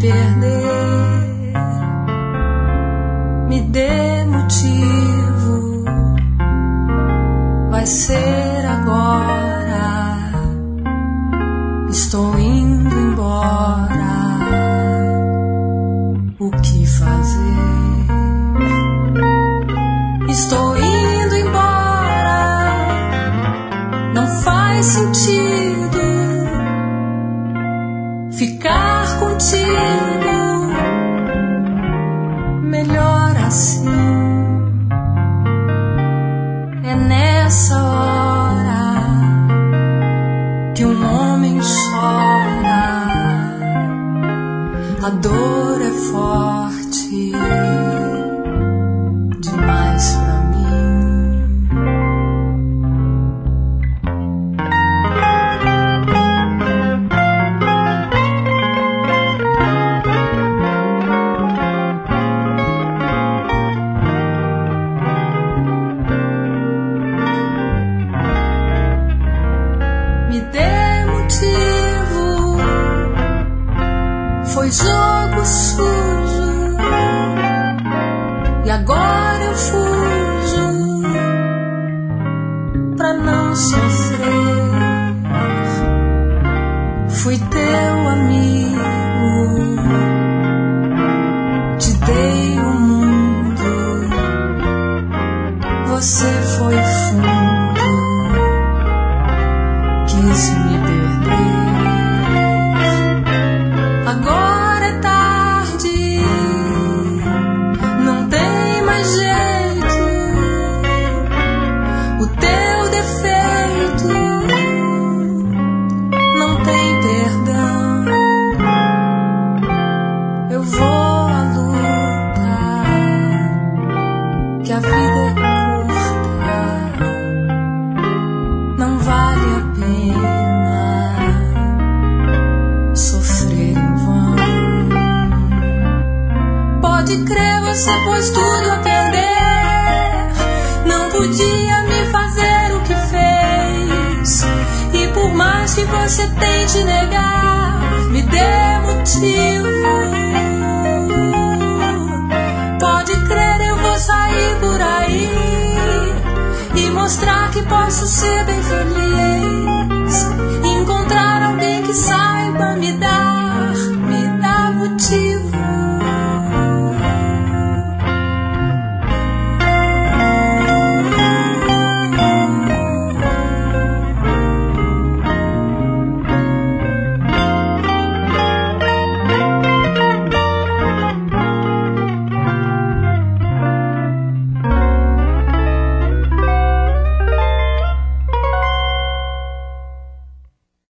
perder, me dê motivo, vai ser agora, estou indo embora, o que fazer? Estou indo embora, não faz sentido ficar contigo, melhor assim. É nessa hora que um homem chora, a dor é forte demais pra mim. Me dê motivo, foi jogo sujo e agora eu fujo pra não sofrer. Fui teu amigo, te dei o mundo, você foi fundo, quis me perder. Agora é tarde, não tem mais jeito, o teu defeito não tem perdão. Eu vou à luta, que a vida é curta, não vale a pena sofrer em vão. Pode crer, você pôs tudo a perder, não podia me fazer o que fez, e por mais que você tente negar, me dê motivo. Pode crer, eu vou sair por aí e mostrar que posso ser bem feliz.